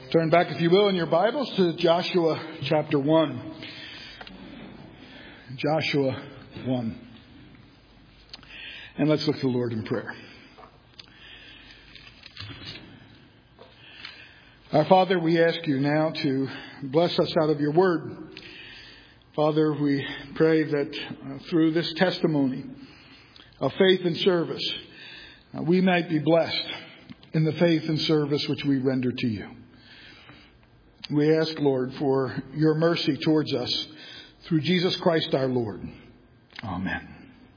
Turn back, if you will, in your Bibles to Joshua chapter 1. Joshua 1. And let's look to the Lord in prayer. Our Father, we ask you now to bless us out of your word. Father, we pray that through this testimony of faith and service, we might be blessed in the faith and service which we render to you. We ask, Lord, for your mercy towards us through Jesus Christ our Lord. Amen.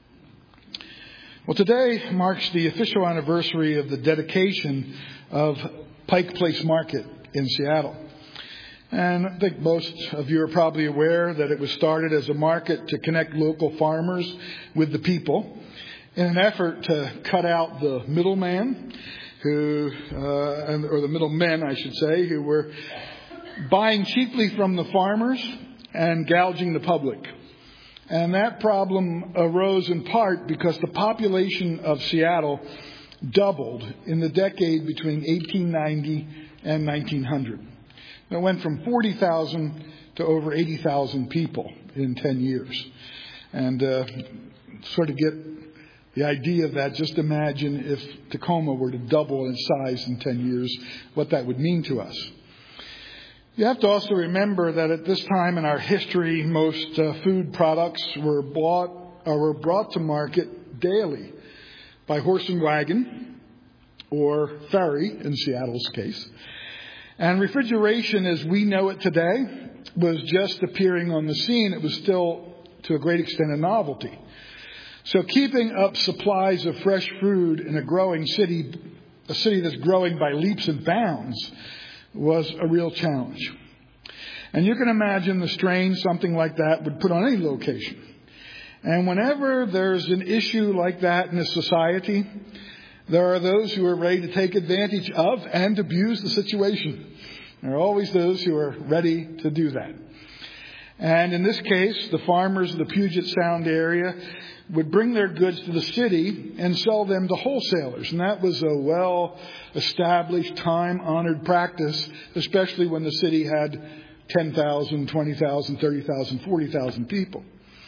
Well, today marks the official anniversary of the dedication of Pike Place Market in Seattle. And I think most of you are probably aware that it was started as a market to connect local farmers with the people in an effort to cut out the middleman or the middlemen, I should say, who were buying cheaply from the farmers and gouging the public. And that problem arose in part because the population of Seattle doubled in the decade between 1890 and 1900. It went from 40,000 to over 80,000 people in 10 years. And sort of get the idea of that, just imagine if Tacoma were to double in size in 10 years, what that would mean to us. You have to also remember that at this time in our history, most food products were brought to market daily by horse and wagon or ferry in Seattle's case. And refrigeration as we know it today was just appearing on the scene. It was still to a great extent a novelty. So keeping up supplies of fresh food in a growing city, a city that's growing by leaps and bounds, was a real challenge. And you can imagine the strain something like that would put on any location. And whenever there's an issue like that in a society, there are those who are ready to take advantage of and abuse the situation. There are always those who are ready to do that. And in this case, the farmers of the Puget Sound area would bring their goods to the city and sell them to wholesalers. And that was a well-established, time-honored practice, especially when the city had 10,000, 20,000, 30,000, 40,000 people.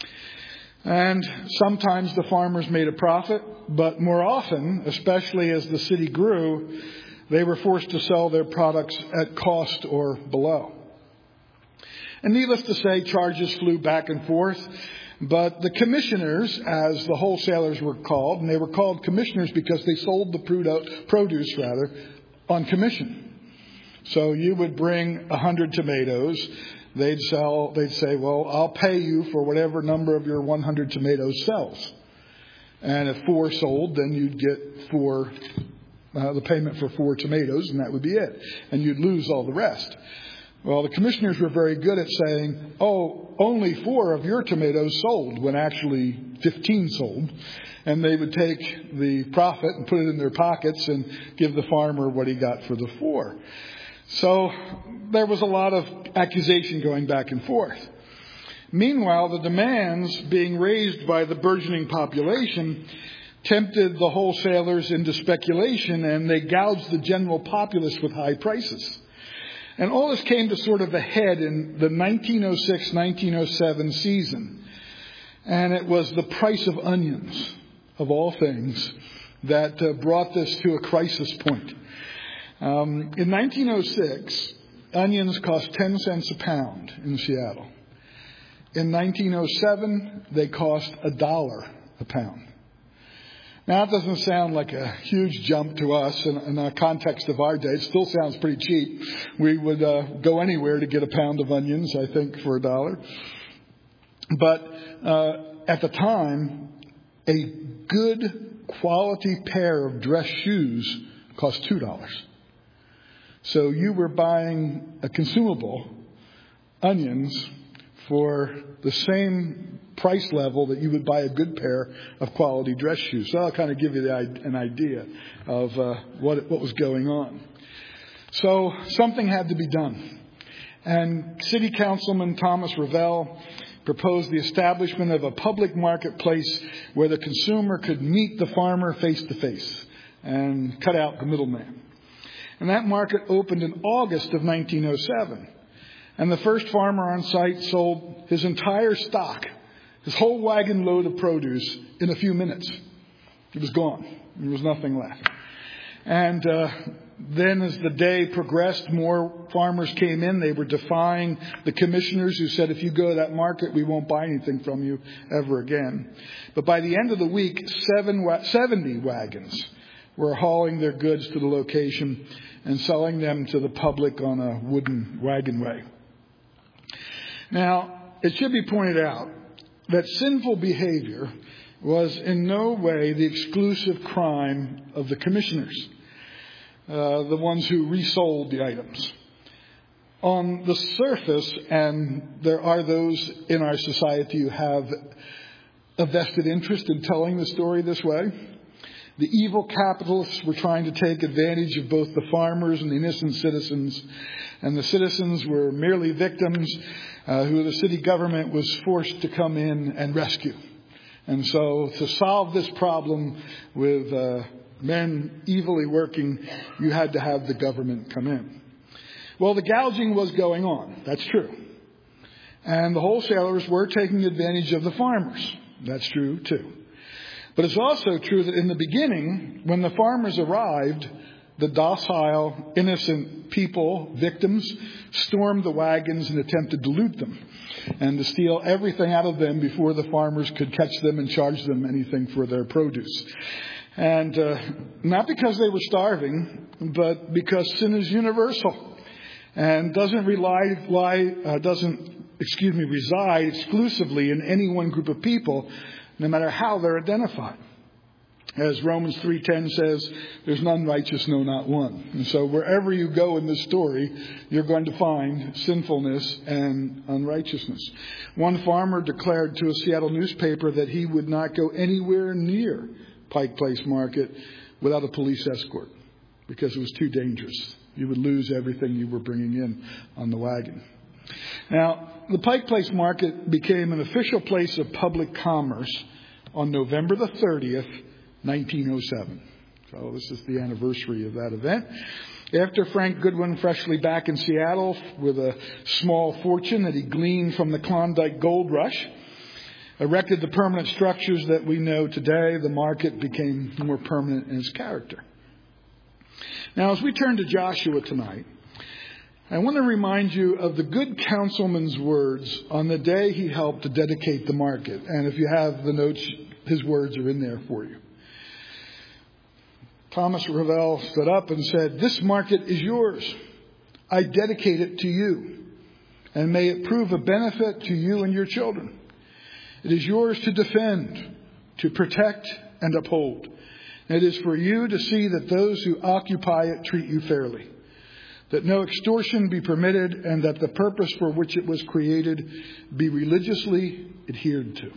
And sometimes the farmers made a profit, but more often, especially as the city grew, they were forced to sell their products at cost or below. And needless to say, charges flew back and forth. But the commissioners, as the wholesalers were called, and they were called commissioners because they sold the produce on commission. So you would bring 100 tomatoes. They'd say, well, I'll pay you for whatever number of your 100 tomatoes sells. And if 4 sold, then you'd get the payment for 4 tomatoes, and that would be it. And you'd lose all the rest. Well, the commissioners were very good at saying, only 4 of your tomatoes sold, when actually 15 sold. And they would take the profit and put it in their pockets and give the farmer what he got for the 4. So there was a lot of accusation going back and forth. Meanwhile, the demands being raised by the burgeoning population tempted the wholesalers into speculation, and they gouged the general populace with high prices. And all this came to sort of a head in the 1906-1907 season. And it was the price of onions, of all things, that brought this to a crisis point. In 1906, onions cost 10 cents a pound in Seattle. In 1907, they cost $1 a pound. Now, that doesn't sound like a huge jump to us in the context of our day. It still sounds pretty cheap. We would go anywhere to get a pound of onions, I think, for $1. But at the time, a good quality pair of dress shoes cost $2. So you were buying a consumable, onions, for the same price level that you would buy a good pair of quality dress shoes. So I'll kind of give you an idea of what was going on. So something had to be done. And City Councilman Thomas Revelle proposed the establishment of a public marketplace where the consumer could meet the farmer face to face and cut out the middleman. And that market opened in August of 1907. And the first farmer on site sold his entire stock, his whole wagon load of produce, in a few minutes. It was gone. There was nothing left. And then as the day progressed, more farmers came in. They were defying the commissioners who said, if you go to that market, we won't buy anything from you ever again. But by the end of the week, 70 wagons were hauling their goods to the location and selling them to the public on a wooden wagonway. Now, it should be pointed out that sinful behavior was in no way the exclusive crime of the commissioners, the ones who resold the items. On the surface, and there are those in our society who have a vested interest in telling the story this way, the evil capitalists were trying to take advantage of both the farmers and the innocent citizens, and the citizens were merely victims who the city government was forced to come in and rescue. And so to solve this problem with men evilly working, you had to have the government come in. Well, the gouging was going on. That's true. And the wholesalers were taking advantage of the farmers. That's true, too. But it's also true that in the beginning, when the farmers arrived, the docile, innocent people, victims, stormed the wagons and attempted to loot them and to steal everything out of them before the farmers could catch them and charge them anything for their produce. And not because they were starving, but because sin is universal and doesn't reside exclusively in any one group of people, no matter how they're identified. As Romans 3:10 says, there's none righteous, no, not one. And so wherever you go in this story, you're going to find sinfulness and unrighteousness. One farmer declared to a Seattle newspaper that he would not go anywhere near Pike Place Market without a police escort because it was too dangerous. You would lose everything you were bringing in on the wagon. Now, the Pike Place Market became an official place of public commerce on November the 30th, 1907. So this is the anniversary of that event. After Frank Goodwin, freshly back in Seattle with a small fortune that he gleaned from the Klondike Gold Rush, erected the permanent structures that we know today, the market became more permanent in its character. Now, as we turn to Joshua tonight, I want to remind you of the good councilman's words on the day he helped to dedicate the market. And if you have the notes, his words are in there for you. Thomas Ravel stood up and said, "This market is yours. I dedicate it to you, and may it prove a benefit to you and your children. It is yours to defend, to protect, and uphold. And it is for you to see that those who occupy it treat you fairly, that no extortion be permitted, and that the purpose for which it was created be religiously adhered to."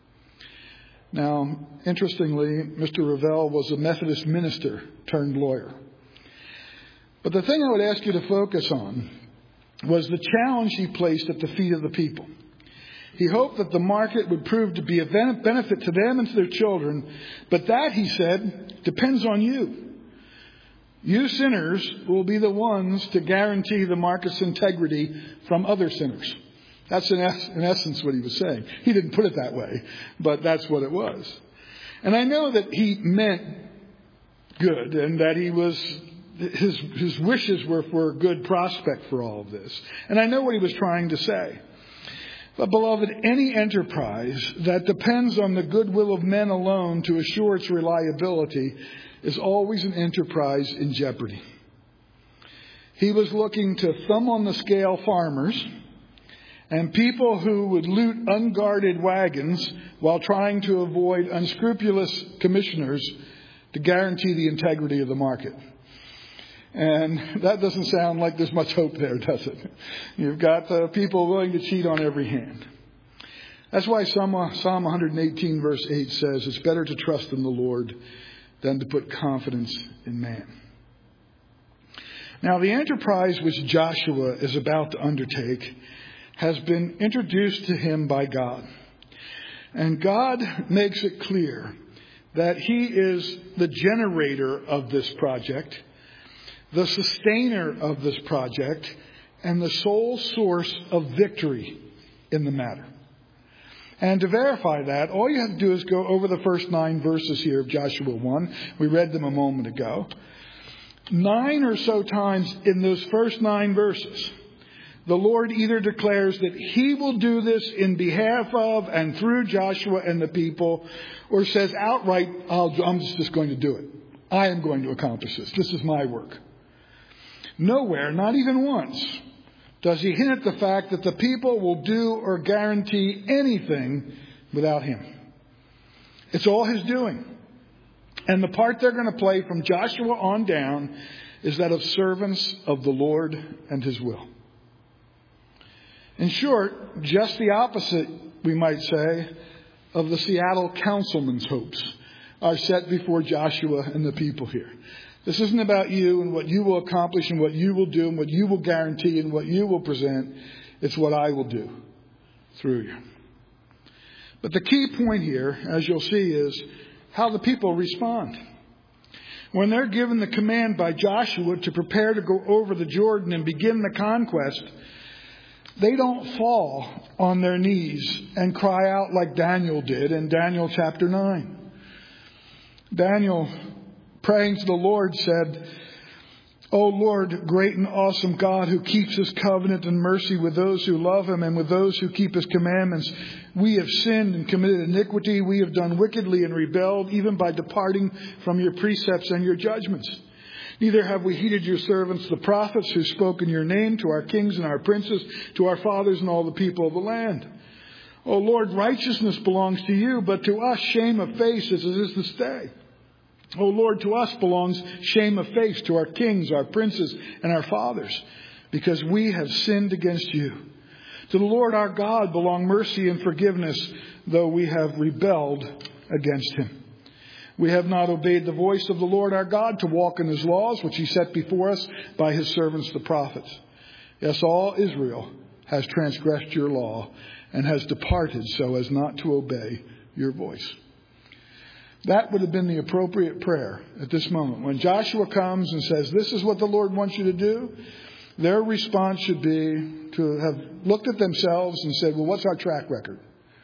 Now, interestingly, Mr. Ravel was a Methodist minister turned lawyer. But the thing I would ask you to focus on was the challenge he placed at the feet of the people. He hoped that the market would prove to be a benefit to them and to their children, but that, he said, depends on you. You sinners will be the ones to guarantee the market's integrity from other sinners. That's in essence what he was saying. He didn't put it that way, but that's what it was. And I know that he meant good and that his wishes were for a good prospect for all of this. And I know what he was trying to say. But beloved, any enterprise that depends on the goodwill of men alone to assure its reliability is always an enterprise in jeopardy. He was looking to thumb on the scale farmers and people who would loot unguarded wagons while trying to avoid unscrupulous commissioners to guarantee the integrity of the market. And that doesn't sound like there's much hope there, does it? You've got people willing to cheat on every hand. That's why Psalm 118 verse 8 says, "It's better to trust in the Lord than to put confidence in man." Now, the enterprise which Joshua is about to undertake has been introduced to him by God. And God makes it clear that he is the generator of this project, the sustainer of this project, and the sole source of victory in the matter. And to verify that, all you have to do is go over the first 9 verses here of Joshua 1. We read them a moment ago. 9 or so times in those first 9 verses, the Lord either declares that He will do this in behalf of and through Joshua and the people, or says outright, I'm just going to do it. I am going to accomplish this. This is my work. Nowhere, not even once, does He hint at the fact that the people will do or guarantee anything without Him. It's all His doing. And the part they're going to play from Joshua on down is that of servants of the Lord and His will. In short, just the opposite, we might say, of the Seattle councilman's hopes are set before Joshua and the people here. This isn't about you and what you will accomplish and what you will do and what you will guarantee and what you will present. It's what I will do through you. But the key point here, as you'll see, is how the people respond. When they're given the command by Joshua to prepare to go over the Jordan and begin the conquest, they don't fall on their knees and cry out like Daniel did in Daniel chapter 9. Daniel, praying to the Lord, said, "O Lord, great and awesome God, who keeps His covenant and mercy with those who love Him and with those who keep His commandments, we have sinned and committed iniquity. We have done wickedly and rebelled, even by departing from your precepts and your judgments. Neither have we heeded your servants, the prophets, who spoke in your name to our kings and our princes, to our fathers and all the people of the land. O Lord, righteousness belongs to you, but to us shame of face as it is this day. O Lord, to us belongs shame of face, to our kings, our princes, and our fathers, because we have sinned against you. To the Lord our God belong mercy and forgiveness, though we have rebelled against Him. We have not obeyed the voice of the Lord our God to walk in His laws, which He set before us by His servants the prophets. Yes, all Israel has transgressed your law and has departed so as not to obey your voice." That would have been the appropriate prayer at this moment. When Joshua comes and says, "This is what the Lord wants you to do," their response should be to have looked at themselves and said, "Well, what's our track record?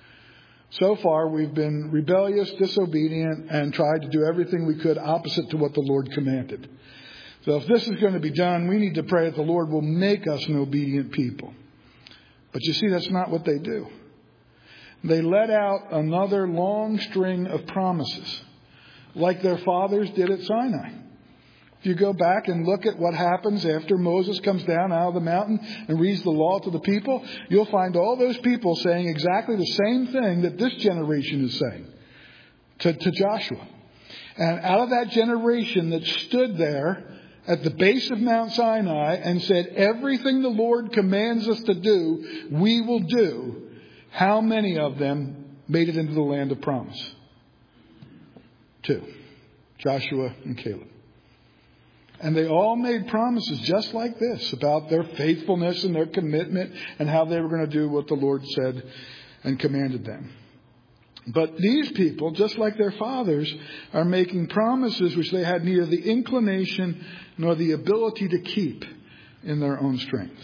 So far, we've been rebellious, disobedient, and tried to do everything we could opposite to what the Lord commanded. So if this is going to be done, we need to pray that the Lord will make us an obedient people." But you see, that's not what they do. They let out another long string of promises, like their fathers did at Sinai. If you go back and look at what happens after Moses comes down out of the mountain and reads the law to the people, you'll find all those people saying exactly the same thing that this generation is saying to Joshua. And out of that generation that stood there at the base of Mount Sinai and said, "Everything the Lord commands us to do, we will do," how many of them made it into the land of promise? 2. Joshua and Caleb. And they all made promises just like this about their faithfulness and their commitment and how they were going to do what the Lord said and commanded them. But these people, just like their fathers, are making promises which they had neither the inclination nor the ability to keep in their own strength.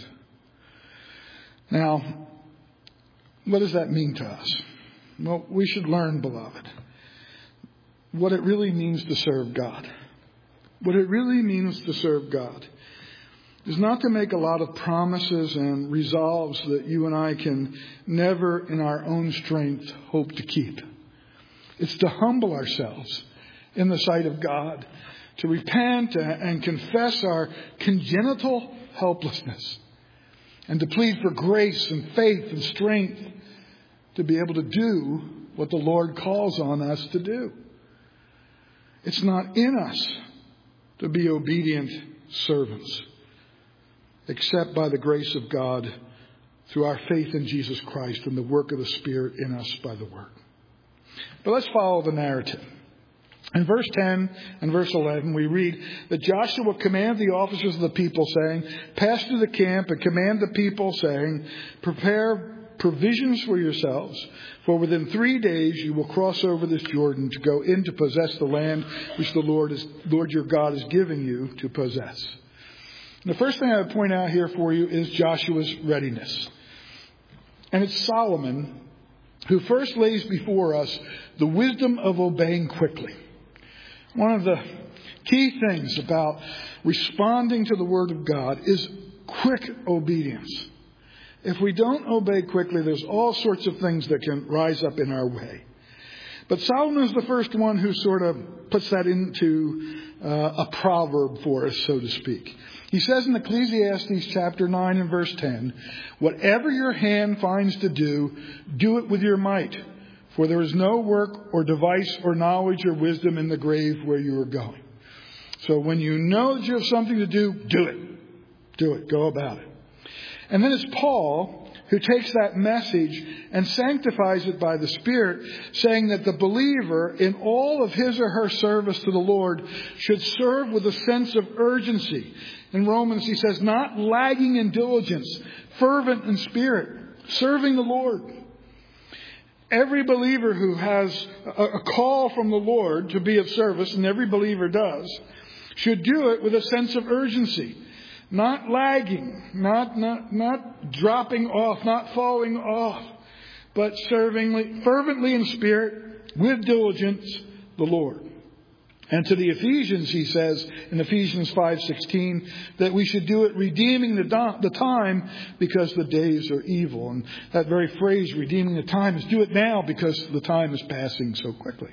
Now, what does that mean to us? Well, we should learn, beloved, what it really means to serve God. What it really means to serve God is not to make a lot of promises and resolves that you and I can never in our own strength hope to keep. It's to humble ourselves in the sight of God, to repent and confess our congenital helplessness, and to plead for grace and faith and strength to be able to do what the Lord calls on us to do. It's not in us to be obedient servants, except by the grace of God through our faith in Jesus Christ and the work of the Spirit in us by the Word. But let's follow the narrative. In verse 10 and verse 11, we read that Joshua commanded the officers of the people, saying, "Pass through the camp and command the people, saying, prepare provisions for yourselves, for within 3 days you will cross over this Jordan to go in to possess the land which the Lord your God is giving you to possess." The first thing I would point out here for you is Joshua's readiness. And it's Solomon who first lays before us the wisdom of obeying quickly. One of the key things about responding to the Word of God is quick obedience. If we don't obey quickly, there's all sorts of things that can rise up in our way. But Solomon is the first one who sort of puts that into a proverb for us, so to speak. He says in Ecclesiastes chapter 9 and verse 10, "Whatever your hand finds to do, do it with your might. For there is no work or device or knowledge or wisdom in the grave where you are going." So when you know that you have something to do, do it. Do it. Go about it. And then it's Paul who takes that message and sanctifies it by the Spirit, saying that the believer in all of his or her service to the Lord should serve with a sense of urgency. In Romans, he says, not lagging in diligence, fervent in spirit, serving the Lord. Every believer who has a call from the Lord to be of service, and every believer does, should do it with a sense of urgency. Not lagging, not dropping off, not falling off, but serving fervently in spirit, with diligence, the Lord. And to the Ephesians, he says in Ephesians 5:16, that we should do it redeeming the time because the days are evil. And that very phrase, redeeming the time, is do it now because the time is passing so quickly.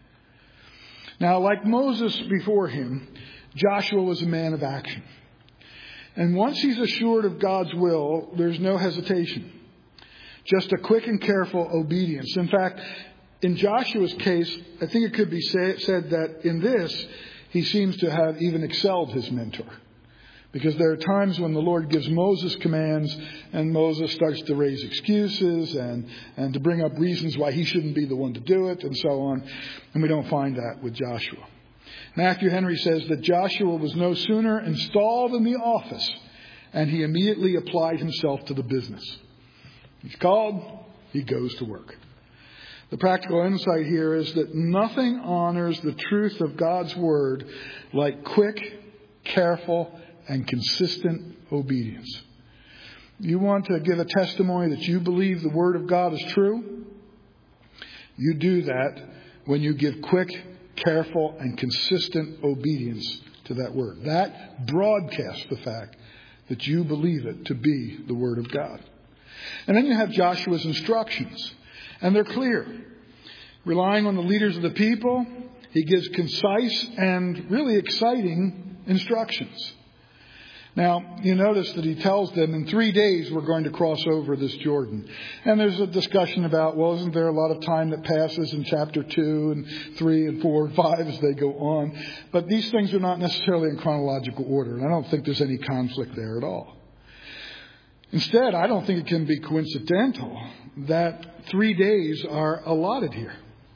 Now, like Moses before him, Joshua was a man of action. And once he's assured of God's will, there's no hesitation. Just a quick and careful obedience. In fact, in Joshua's case, I think it could be said that in this, he seems to have even excelled his mentor. Because there are times when the Lord gives Moses commands and Moses starts to raise excuses and to bring up reasons why he shouldn't be the one to do it and so on. And we don't find that with Joshua. Matthew Henry says that Joshua was no sooner installed in the office and he immediately applied himself to the business. He's called, he goes to work. The practical insight here is that nothing honors the truth of God's word like quick, careful, and consistent obedience. You want to give a testimony that you believe the word of God is true? You do that when you give quick, careful, and consistent obedience to that word. That broadcasts the fact that you believe it to be the word of God. And then you have Joshua's instructions. And they're clear. Relying on the leaders of the people, he gives concise and really exciting instructions. Now, you notice that he tells them in 3 days we're going to cross over this Jordan. And there's a discussion about, well, isn't there a lot of time that passes in chapter 2 and 3 and 4 and 5 as they go on? But these things are not necessarily in chronological order. And I don't think there's any conflict there at all. Instead, I don't think it can be coincidental that 3 days are allotted here.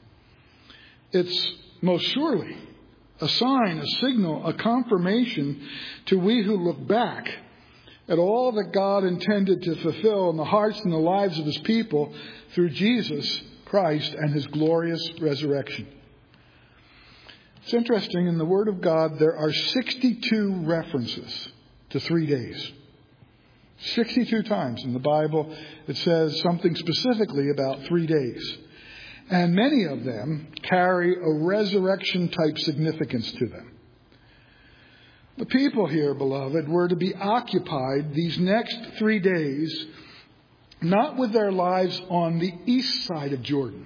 It's most surely a sign, a signal, a confirmation to we who look back at all that God intended to fulfill in the hearts and the lives of his people through Jesus Christ and his glorious resurrection. It's interesting, in the Word of God, there are 62 references to 3 days. 62 times in the Bible it says something specifically about 3 days. And many of them carry a resurrection-type significance to them. The people here, beloved, were to be occupied these next 3 days, not with their lives on the east side of Jordan,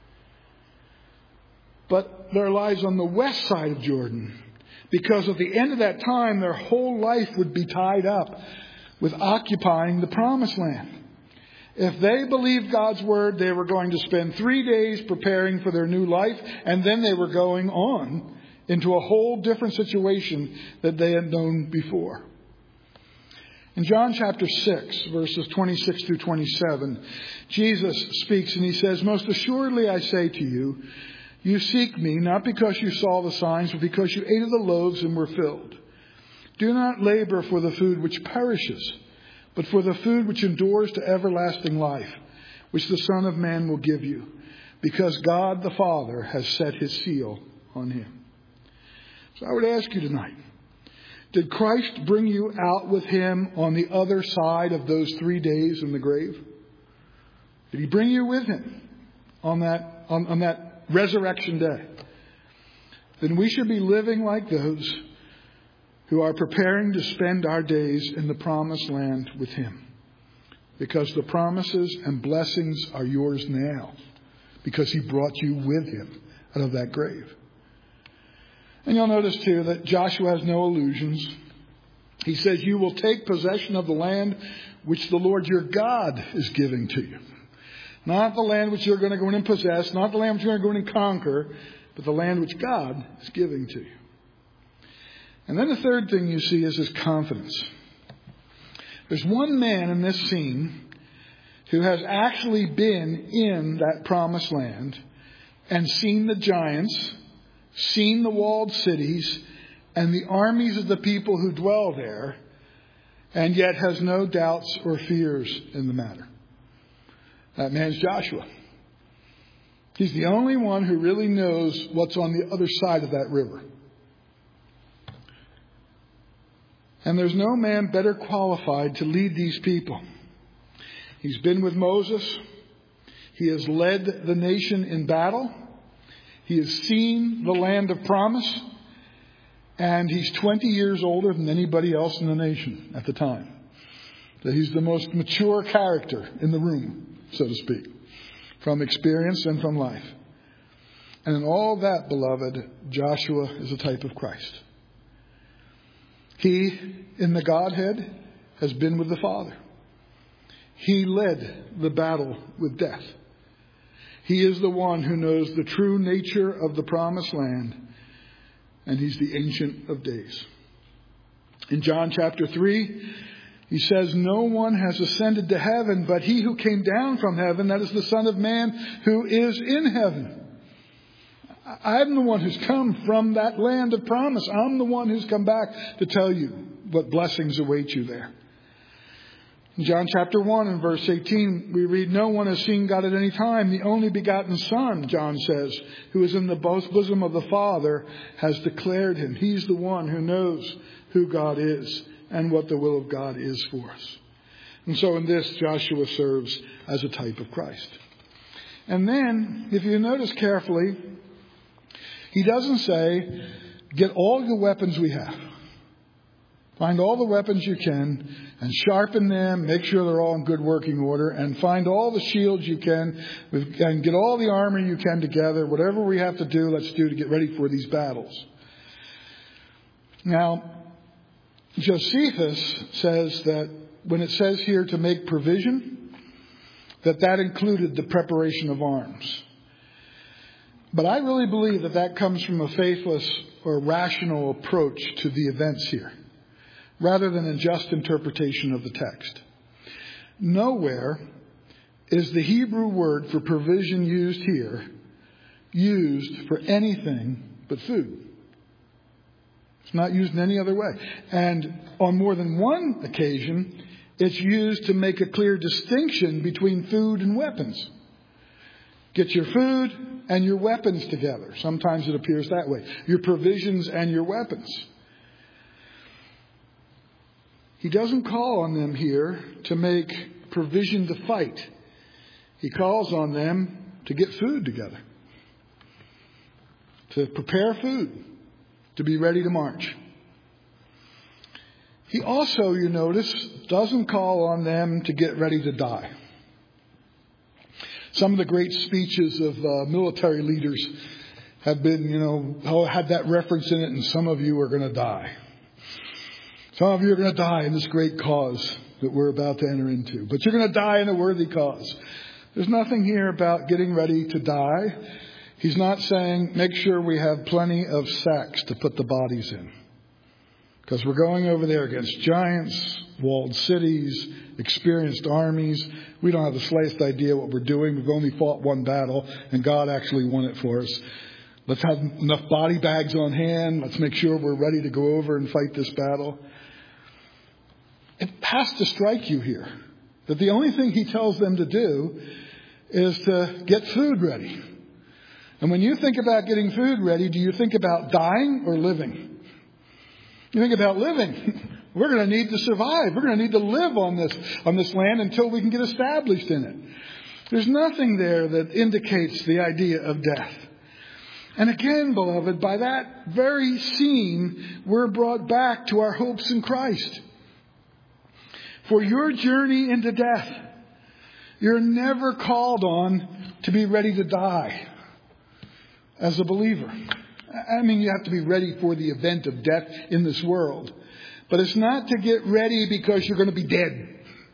but their lives on the west side of Jordan. Because at the end of that time, their whole life would be tied up with occupying the promised land. If they believed God's word, they were going to spend 3 days preparing for their new life, and then they were going on into a whole different situation that they had known before. In John chapter 6, verses 26 through 27, Jesus speaks and he says, "Most assuredly I say to you, you seek me not because you saw the signs, but because you ate of the loaves and were filled. Do not labor for the food which perishes, but for the food which endures to everlasting life, which the Son of Man will give you, because God the Father has set his seal on him." So I would ask you tonight, Did Christ bring you out with him on the other side of those 3 days in the grave? Did he bring you with him on that resurrection day? Then we should be living like those who are preparing to spend our days in the promised land with him. Because the promises and blessings are yours now. Because he brought you with him out of that grave. And you'll notice too that Joshua has no illusions. He says, you will take possession of the land which the Lord your God is giving to you. Not the land which you're going to go in and possess, not the land which you're going to go in and conquer, but the land which God is giving to you. And then the third thing you see is his confidence. There's one man in this scene who has actually been in that promised land and seen the giants, seen the walled cities, and the armies of the people who dwell there, and yet has no doubts or fears in the matter. That man's Joshua. He's the only one who really knows what's on the other side of that river. And there's no man better qualified to lead these people. He's been with Moses. He has led the nation in battle. He has seen the land of promise. And he's 20 years older than anybody else in the nation at the time. So he's the most mature character in the room, so to speak, from experience and from life. And in all that, beloved, Joshua is a type of Christ. He, in the Godhead, has been with the Father. He led the battle with death. He is the one who knows the true nature of the promised land, and he's the Ancient of Days. In John chapter 3, he says, no one has ascended to heaven but he who came down from heaven, that is the Son of Man who is in heaven. I'm the one who's come from that land of promise. I'm the one who's come back to tell you what blessings await you there. In John chapter 1 and verse 18, we read, no one has seen God at any time. The only begotten Son, John says, who is in the bosom of the Father, has declared him. He's the one who knows who God is and what the will of God is for us. And so in this, Joshua serves as a type of Christ. And then, if you notice carefully, he doesn't say, get all the weapons we have. Find all the weapons you can and sharpen them. Make sure they're all in good working order. And find all the shields you can and get all the armor you can together. Whatever we have to do, let's do to get ready for these battles. Now, Josephus says that when it says here to make provision, that included the preparation of arms. But I really believe that comes from a faithless or rational approach to the events here, rather than a just interpretation of the text. Nowhere is the Hebrew word for provision used here used for anything but food. It's not used in any other way. And on more than one occasion, it's used to make a clear distinction between food and weapons. Get your food and your weapons together. Sometimes it appears that way. Your provisions and your weapons. He doesn't call on them here to make provision to fight. He calls on them to get food together. To prepare food. To be ready to march. He also, you notice, doesn't call on them to get ready to die. Some of the great speeches of military leaders have been, had that reference in it, and some of you are going to die. Some of you are going to die in this great cause that we're about to enter into. But you're going to die in a worthy cause. There's nothing here about getting ready to die. He's not saying make sure we have plenty of sacks to put the bodies in. Because we're going over there against giants, walled cities, experienced armies. We don't have the slightest idea what we're doing. We've only fought one battle, and God actually won it for us. Let's have enough body bags on hand. Let's make sure we're ready to go over and fight this battle. It has to strike you here that the only thing he tells them to do is to get food ready. And when you think about getting food ready, do you think about dying or living? You think about living. We're going to need to survive. We're going to need to live on this land until we can get established in it. There's nothing there that indicates the idea of death. And again, beloved, by that very scene, we're brought back to our hopes in Christ. For your journey into death, you're never called on to be ready to die as a believer. I mean, you have to be ready for the event of death in this world. But it's not to get ready because you're going to be dead.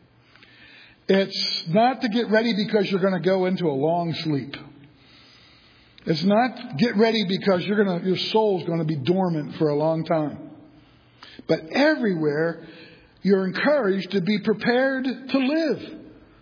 It's not to get ready because you're going to go into a long sleep. It's not get ready because your soul's going to be dormant for a long time. But everywhere, you're encouraged to be prepared to live.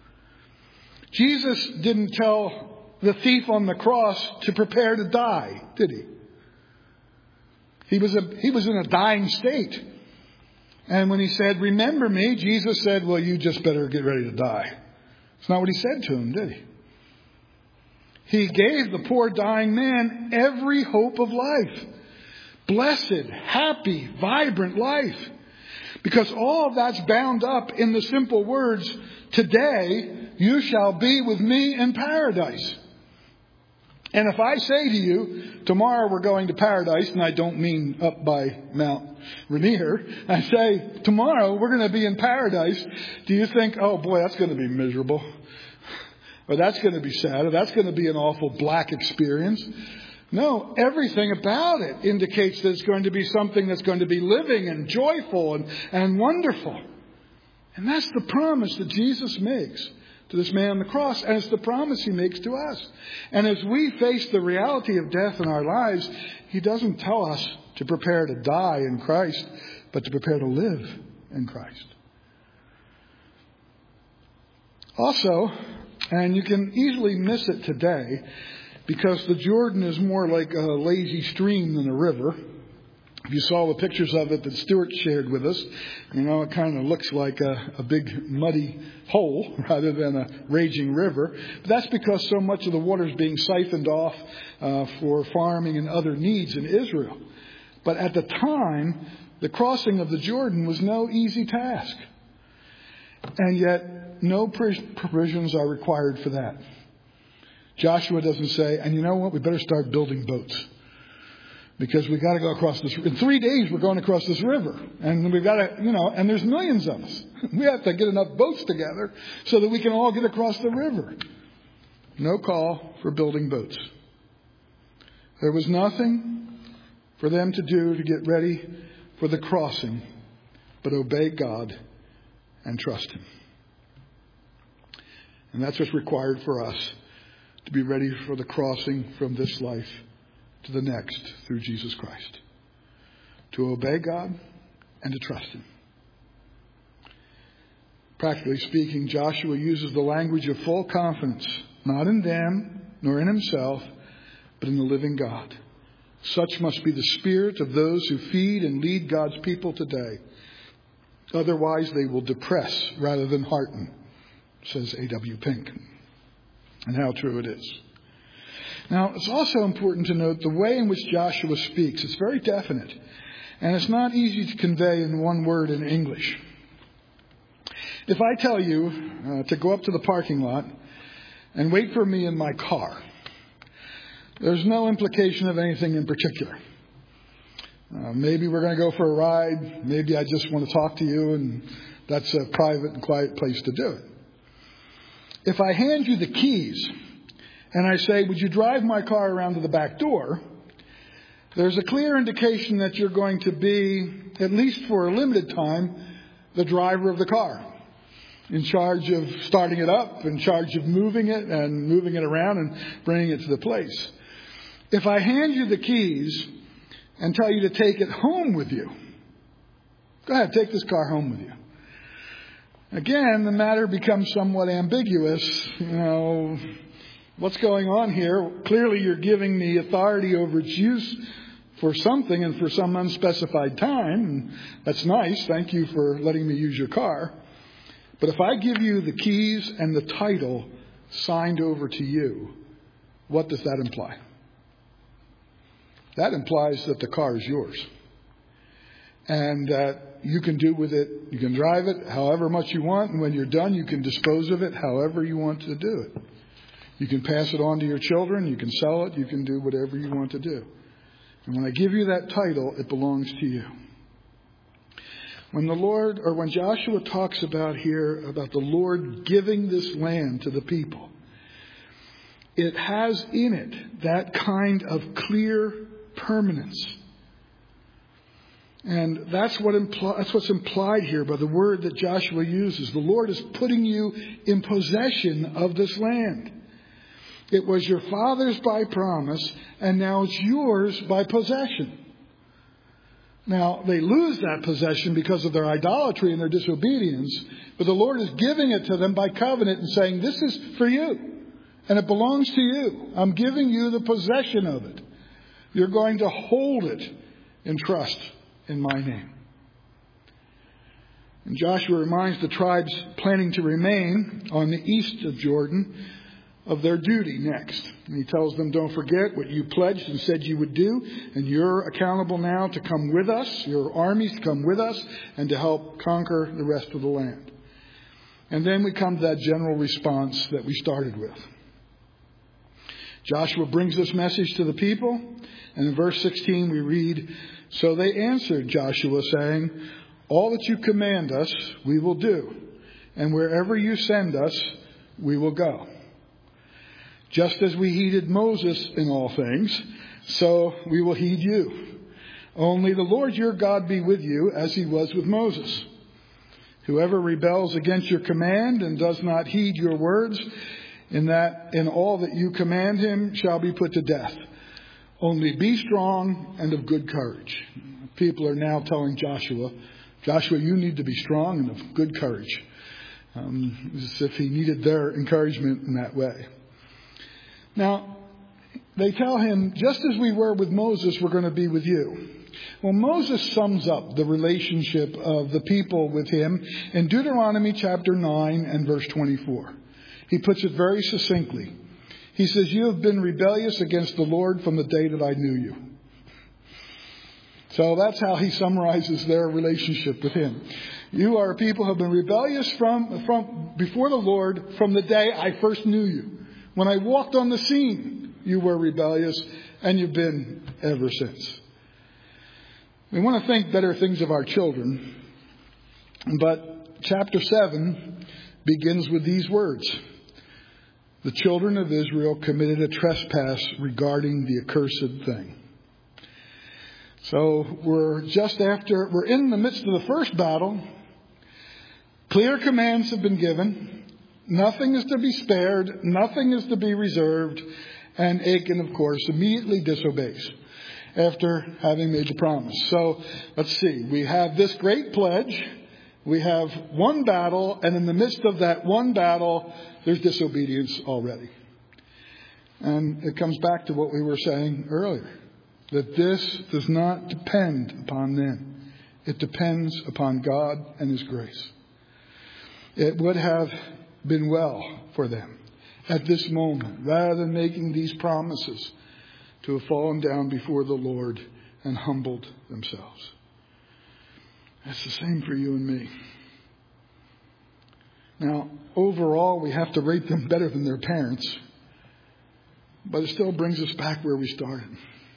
Jesus didn't tell the thief on the cross to prepare to die, did he? He was in a dying state. And when he said, remember me, Jesus said, well, you just better get ready to die. It's not what he said to him, did he? He gave the poor dying man every hope of life. Blessed, happy, vibrant life. Because all of that's bound up in the simple words, today you shall be with me in paradise. And if I say to you, tomorrow we're going to paradise, and I don't mean up by Mount Rainier, I say, tomorrow we're going to be in paradise, do you think, oh boy, that's going to be miserable? Or that's going to be sad, or that's going to be an awful black experience? No, everything about it indicates that it's going to be something that's going to be living and joyful and wonderful. And that's the promise that Jesus makes to this man on the cross, and it's the promise he makes to us. And as we face the reality of death in our lives, he doesn't tell us to prepare to die in Christ, but to prepare to live in Christ. Also, and you can easily miss it today, because the Jordan is more like a lazy stream than a river. If you saw the pictures of it that Stuart shared with us, it kind of looks like a big muddy hole rather than a raging river. But that's because so much of the water is being siphoned off for farming and other needs in Israel. But at the time, the crossing of the Jordan was no easy task. And yet, no provisions are required for that. Joshua doesn't say, and you know what, we better start building boats. Because we've got to go across this. In 3 days, we're going across this river. And we've got to, and there's millions of us. We have to get enough boats together so that we can all get across the river. No call for building boats. There was nothing for them to do to get ready for the crossing, but obey God and trust Him. And that's what's required for us, to be ready for the crossing from this life to the next through Jesus Christ. To obey God and to trust Him. Practically speaking, Joshua uses the language of full confidence, not in them nor in himself, but in the living God. Such must be the spirit of those who feed and lead God's people today. Otherwise, they will depress rather than hearten, says A.W. Pink. And how true it is. Now, it's also important to note the way in which Joshua speaks. It's very definite. And it's not easy to convey in one word in English. If I tell you to go up to the parking lot and wait for me in my car, there's no implication of anything in particular. Maybe we're going to go for a ride. Maybe I just want to talk to you, and that's a private and quiet place to do it. If I hand you the keys and I say, would you drive my car around to the back door? There's a clear indication that you're going to be, at least for a limited time, the driver of the car. In charge of starting it up, in charge of moving it and moving it around and bringing it to the place. If I hand you the keys and tell you to take it home with you, go ahead, take this car home with you. Again, the matter becomes somewhat ambiguous. What's going on here? Clearly, you're giving me authority over its use for something and for some unspecified time. And that's nice. Thank you for letting me use your car. But if I give you the keys and the title signed over to you, what does that imply? That implies that the car is yours. and that you can do with it, you can drive it however much you want, and when you're done, you can dispose of it however you want to do it. You can pass it on to your children, you can sell it, you can do whatever you want to do. And when I give you that title, it belongs to you. When Joshua talks about here, about the Lord giving this land to the people, it has in it that kind of clear permanence. And that's what's implied here by the word that Joshua uses. The Lord is putting you in possession of this land. It was your father's by promise, and now it's yours by possession. Now, they lose that possession because of their idolatry and their disobedience, but the Lord is giving it to them by covenant and saying, this is for you, and it belongs to you. I'm giving you the possession of it. You're going to hold it in trust in my name. And Joshua reminds the tribes planning to remain on the east of Jordan of their duty next. And he tells them, don't forget what you pledged and said you would do, and you're accountable now to come with us, your armies to come with us, and to help conquer the rest of the land. And then we come to that general response that we started with. Joshua brings this message to the people, and in verse 16 we read, so they answered Joshua, saying, all that you command us, we will do, and wherever you send us, we will go. Just as we heeded Moses in all things, so we will heed you. Only the Lord your God be with you as he was with Moses. Whoever rebels against your command and does not heed your words, in all that you command him shall be put to death. Only be strong and of good courage. People are now telling Joshua, you need to be strong and of good courage. As if he needed their encouragement in that way. Now, they tell him, just as we were with Moses, we're going to be with you. Well, Moses sums up the relationship of the people with him in Deuteronomy chapter 9 and verse 24. He puts it very succinctly. He says, you have been rebellious against the Lord from the day that I knew you. So that's how he summarizes their relationship with him. You are people who have been rebellious from before the Lord from the day I first knew you. When I walked on the scene, you were rebellious, and you've been ever since. We want to think better things of our children, but chapter 7 begins with these words. The children of Israel committed a trespass regarding the accursed thing. So we're in the midst of the first battle. Clear commands have been given. Nothing is to be spared. Nothing is to be reserved. And Achan, of course, immediately disobeys after having made the promise. So let's see. We have this great pledge. We have one battle. And in the midst of that one battle, there's disobedience already. And it comes back to what we were saying earlier. That this does not depend upon them. It depends upon God and his grace. It would have been well for them at this moment, rather than making these promises, to have fallen down before the Lord and humbled themselves. That's the same for you and me. Now, overall, we have to rate them better than their parents, but it still brings us back where we started.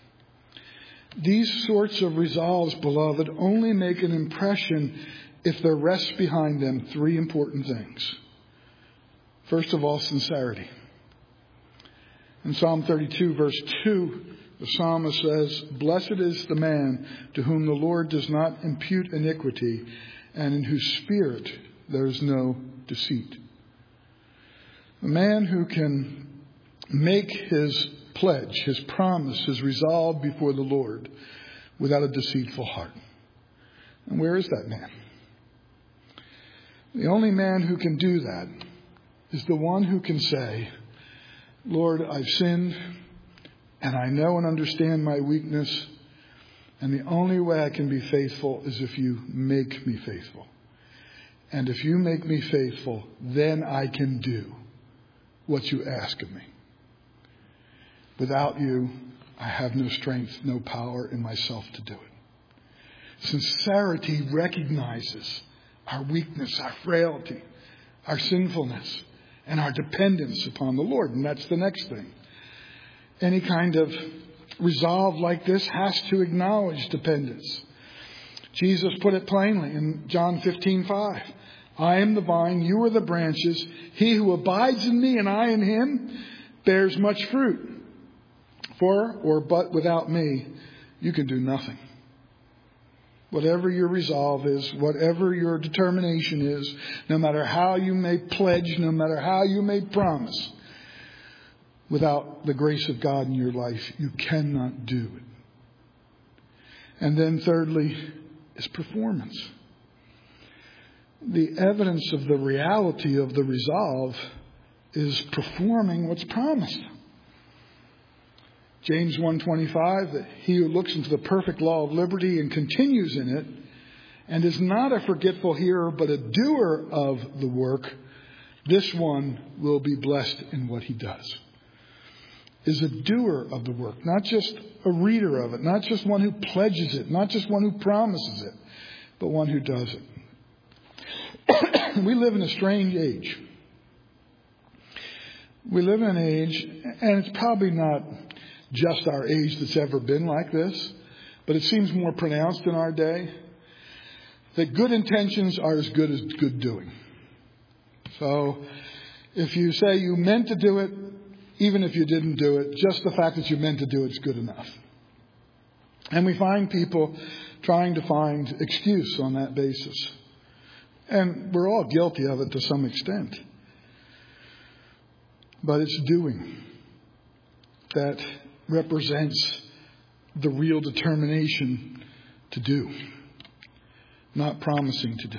These sorts of resolves, beloved, only make an impression if there rests behind them three important things. First of all, sincerity. In Psalm 32, verse 2, the psalmist says, blessed is the man to whom the Lord does not impute iniquity, and in whose spirit there is no deceit. The man who can make his pledge, his promise, his resolve before the Lord without a deceitful heart. And where is that man? The only man who can do that is the one who can say, Lord, I've sinned, and I know and understand my weakness, and the only way I can be faithful is if you make me faithful. And if you make me faithful, then I can do what you ask of me. Without you, I have no strength, no power in myself to do it. Sincerity recognizes our weakness, our frailty, our sinfulness, and our dependence upon the Lord. And that's the next thing. Any kind of resolve like this has to acknowledge dependence. Jesus put it plainly in John 15:5. I am the vine, you are the branches. He who abides in me and I in him bears much fruit. But without me, you can do nothing. Whatever your resolve is, whatever your determination is, no matter how you may pledge, no matter how you may promise, without the grace of God in your life, you cannot do it. And then thirdly is performance. The evidence of the reality of the resolve is performing what's promised. James 1:25, that he who looks into the perfect law of liberty and continues in it, and is not a forgetful hearer, but a doer of the work, this one will be blessed in what he does. Is a doer of the work, not just a reader of it, not just one who pledges it, not just one who promises it, but one who does it. We live in a strange age. We live in an age, and it's probably not just our age that's ever been like this, but it seems more pronounced in our day, that good intentions are as good as good doing. So if you say you meant to do it, even if you didn't do it, just the fact that you meant to do it is good enough. And we find people trying to find excuse on that basis. And we're all guilty of it to some extent. But it's doing that represents the real determination to do, not promising to do.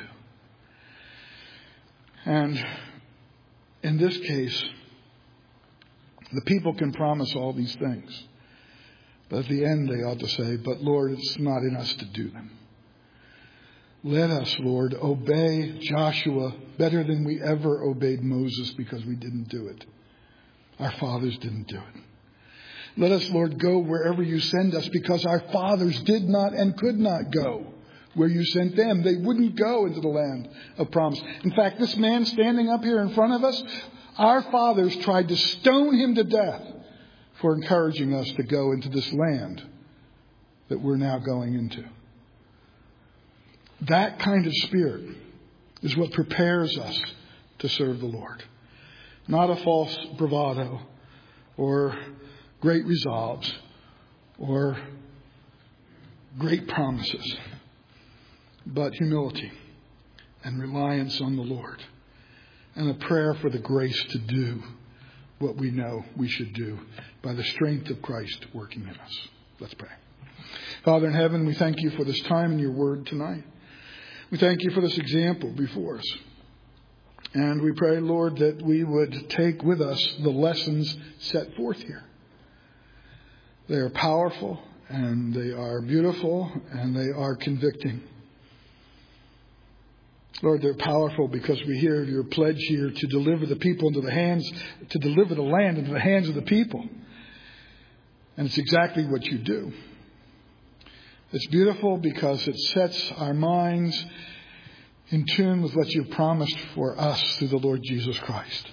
And in this case, the people can promise all these things. But at the end they ought to say, but Lord, it's not in us to do them. Let us, Lord, obey Joshua better than we ever obeyed Moses because we didn't do it. Our fathers didn't do it. Let us, Lord, go wherever you send us because our fathers did not and could not go where you sent them. They wouldn't go into the land of promise. In fact, this man standing up here in front of us, our fathers tried to stone him to death for encouraging us to go into this land that we're now going into. That kind of spirit is what prepares us to serve the Lord. Not a false bravado or great resolves or great promises, but humility and reliance on the Lord and a prayer for the grace to do what we know we should do by the strength of Christ working in us. Let's pray. Father in heaven, we thank you for this time in your word tonight. We thank you for this example before us. And we pray, Lord, that we would take with us the lessons set forth here. They are powerful, and they are beautiful, and they are convicting. Lord, they're powerful because we hear of your pledge here to deliver the people into the hands, to deliver the land into the hands of the people. And it's exactly what you do. It's beautiful because it sets our minds in tune with what you've promised for us through the Lord Jesus Christ.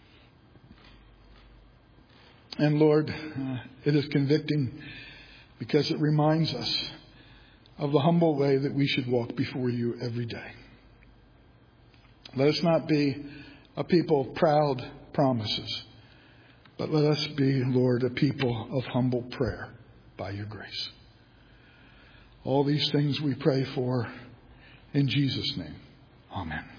And Lord, it is convicting because it reminds us of the humble way that we should walk before you every day. Let us not be a people of proud promises, but let us be, Lord, a people of humble prayer by your grace. All these things we pray for in Jesus' name. Amen.